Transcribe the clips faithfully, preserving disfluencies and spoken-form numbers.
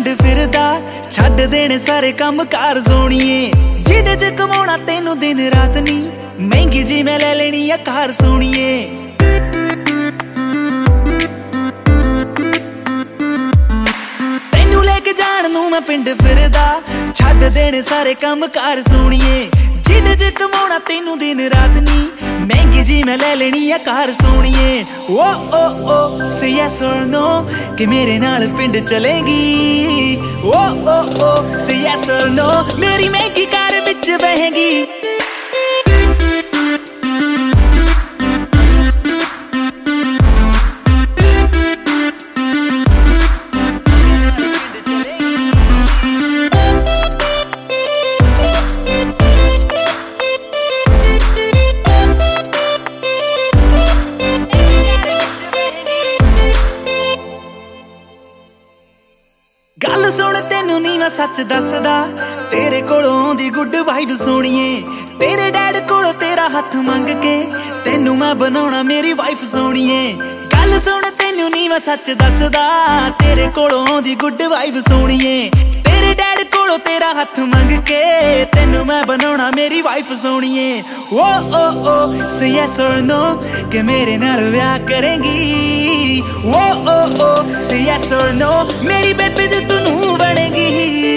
पिंड फिरदा छड्ड देने सारे काम कार सोणीए जिदे च कमाउणा तैनू दिन रात नी महंगी जी मैं ले लेनी आ कार सोणीए। तैनू लेके जाण नू मैं पिंड फिरदा छड्ड देने सारे काम कार सोणीए जिदे च कमाउणा तैनू दिन रात नी महंगी जी मैं ले लेनी आ कार सोणीए। ओ ओ ओ से यस और नो कि मेरे नाल पिंड चलेगी। ओ ओ ओ से यस और नो मेरी महंगी कार विच बहेगी। गल सुन तेनू नी मैं सच दसदा तेरे कोलों दी गुड वाइब सोणीए तेरे डैड कोलों तेरा हथ मंग के तेनू मैं बनाउणा मेरी वाइफ सोणीए। गल सुन तेनू नी मैं सच दसदा तेरे कोलों दी गुड वाइब सोणीए तेरे डैड कोलों तेरा हथ मंग के तेनू मैं बनाउणा मेरी वाइफ सोणीए। ओ ओ ओ से यस और नो कि मेरे नाल ब्याह करेंगी। ओ ओ ओ से यस और नो मेरी बेबी जो तू बनेगी।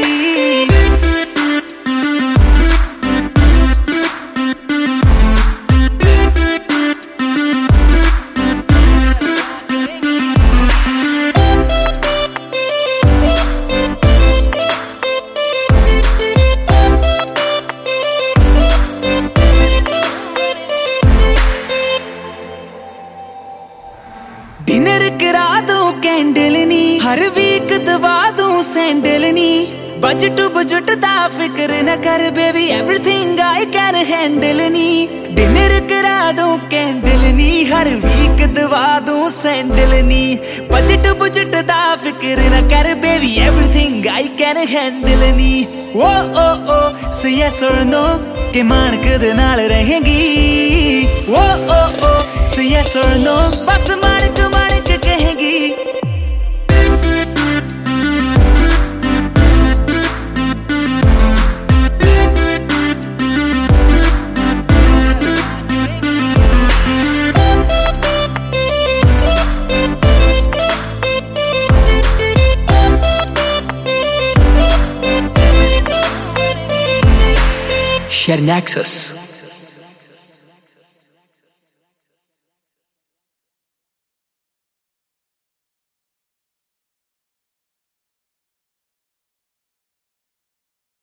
डिनर करा दूं कैंडल नी हर वीक दवा दूं सैंडल नी बजट बजट दा फिक्र न कर baby everything I can handle नी। डिनर करा दूं कैंडल नी हर वीक दवा दूं सैंडल नी बजट बजट दा फिक्र न कर baby everything I can handle नी। ओ ओ ओ से यस और नो के मानक दे नाल रहेंगी। ओ ओ ओ से यस और नो बस मानक मानक कहेगी। Share Nexus.